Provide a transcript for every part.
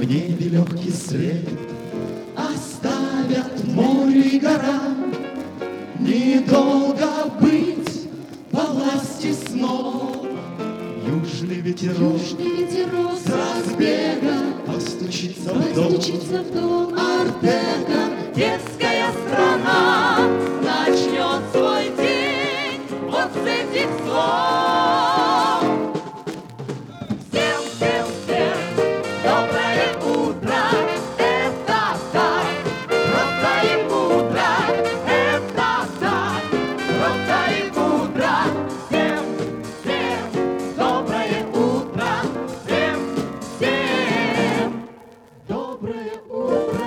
В небе легкий свет оставят море и гора. Недолго быть во власти снов. Южный ветерок с разбега постучится в дом Артека. Детская страна начнет свой день вот с этих слов. Всем, всем, всем доброе утро, это так, просто и мудро, это так, просто и мудро. Всем, всем доброе утро, всем, всем доброе утро.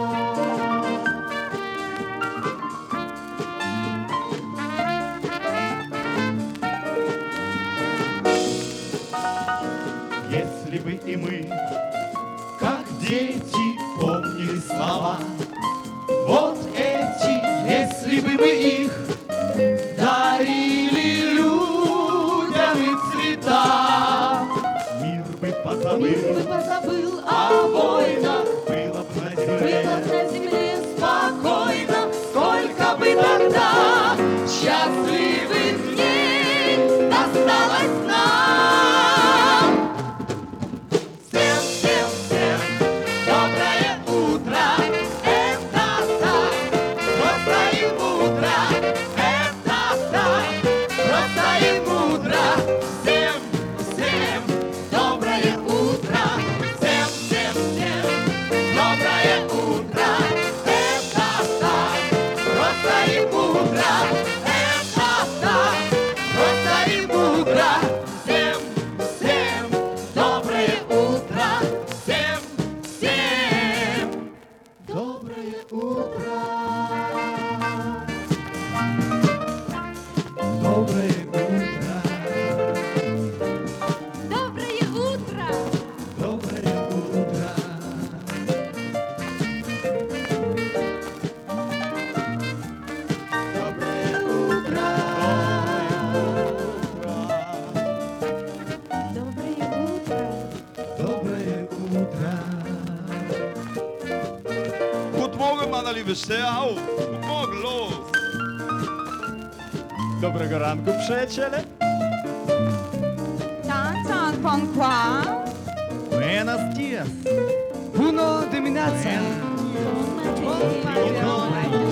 Если бы и мы, как дети, помнили слова, вот эти, если бы мы их дарили людям и цвета, мир бы позабыл о войнах, было бы на было земле. на земле спокойно, сколько бы тогда счастливых дней досталось нам. Всем, всем, всем доброе утро, это так, просто и мудро, это так, просто и мудро. Всем, всем доброе утро, всем, всем, всем доброе утро, это так, просто и мудро, это так, просто и мудро. Всем, всем доброе утро, всем, всем доброе утро. Доброе утро, Доброе утро! доброе утро. Доброе утро, Доброе утро! доброе утро. God morgen mannen lieve ster. God morgen los. Доброго ранку, przyjaciele. Tan con qua? Buenos dias. Uno dominacja. Buon mattino.